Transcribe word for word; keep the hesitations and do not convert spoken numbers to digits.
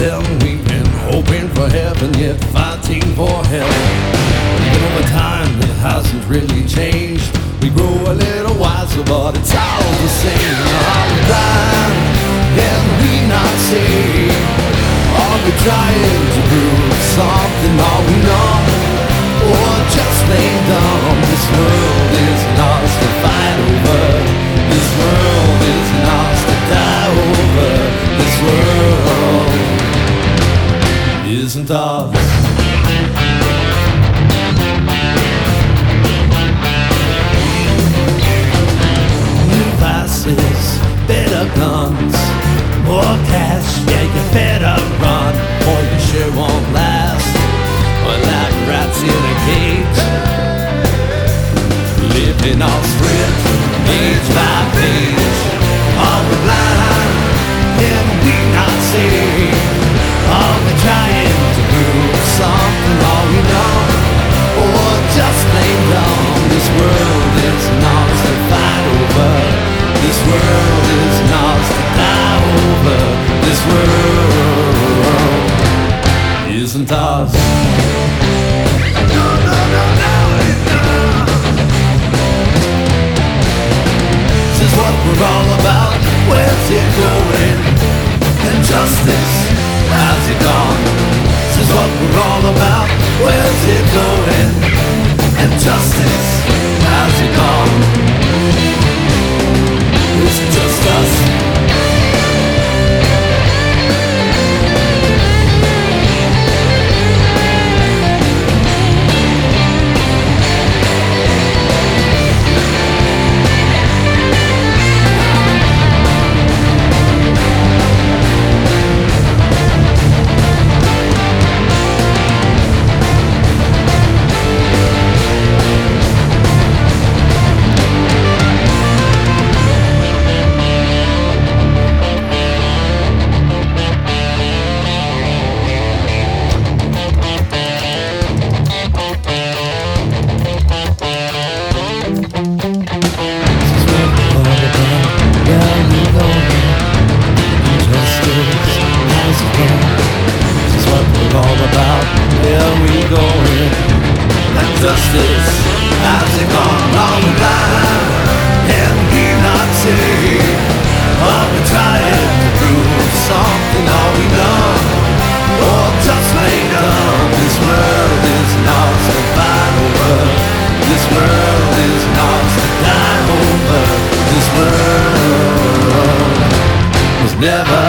tell. We've been hoping for heaven, yet fighting for hell. Even over time, it hasn't really changed. We grow a little wiser, but it's all the same. Are we blind? Can we not see? Are we trying to prove something? Are we not? Or just plain dumb? This world isn't ours to fight over. This world isn't ours to die over. This world isn't ours. New vices, better guns, more cash, yeah, you better run, or you sure won't last. Or like rats in a cage, living off script, page by page. Are we blind? Can we not see? Are we trying to prove something? Are we not? Or just plain dumb? This world is ours to fight over. This world is ours to die over. This world isn't ours. No, no, no, no, no. This is what we're all about. Where's it going? And justice, how's it gone? This is what we're all about. Where's it going? And justice, how's it gone? It's just us. Justice, how's it gone? Are we blind? Can we not see? Are we trying to prove something? Are we not? Or just made up? This world is ours to fight over. This world is ours to die over. This world was never